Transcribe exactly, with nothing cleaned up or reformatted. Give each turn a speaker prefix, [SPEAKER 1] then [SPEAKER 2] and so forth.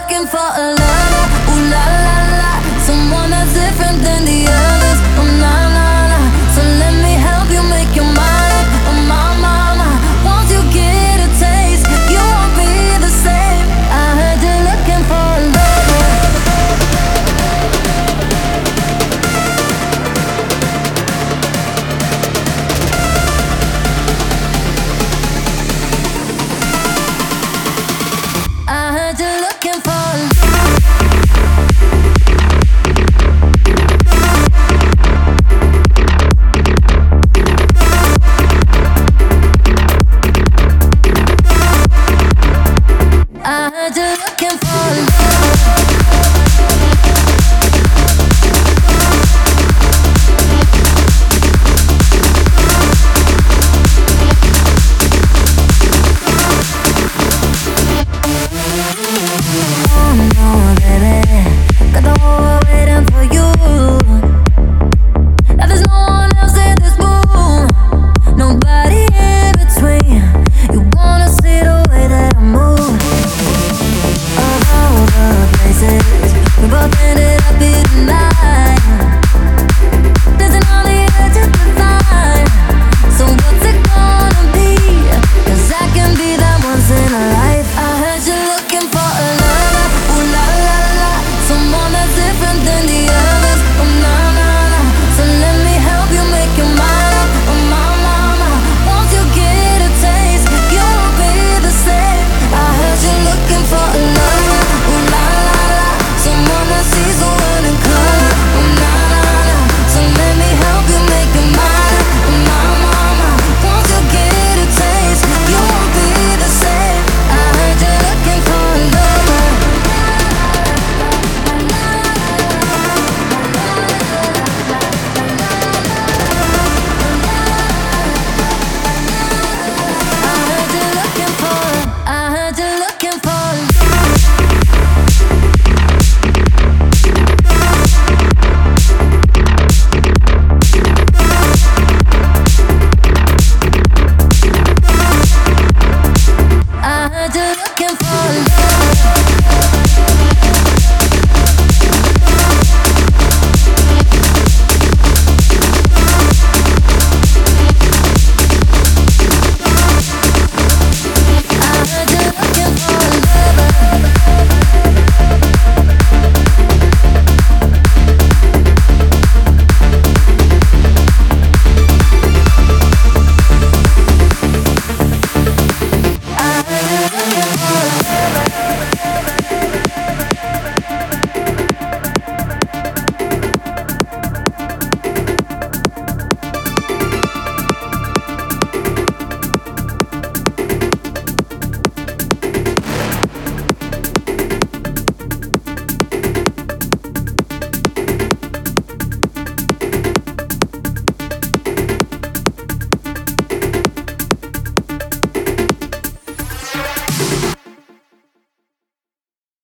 [SPEAKER 1] looking for a lover, ooh la la la, someone that's different than the others, oh na na na. So let me help you make your mind up, oh my mama. Once you get a taste, you won't be the same. I heard you're looking for a lover. I heard you're looking for a I heard you're looking for oh no, baby, got the whole world waiting for you. Now there's no one else in this room, nobody in between. You wanna see the way that I move, of all the places we both ended up here tonight. Dancing on the edge of the line. So what's it gonna be? 'Cause I can be that once in a life. I heard you're looking for a lover, ooh la la la, someone that's different than the others, oh na na na. So let me help you make your mind up, oh my mama. Once you get a taste, you won't be the same. I heard you're looking for a lover, ooh la la la, someone that sees the world in color, oh na na na. So let me help you make your mind up, oh my mama. Once you get a taste, you won't be the same. I heard you're looking for a lover. I heard you're looking for, I heard you're looking for. I heard you're looking for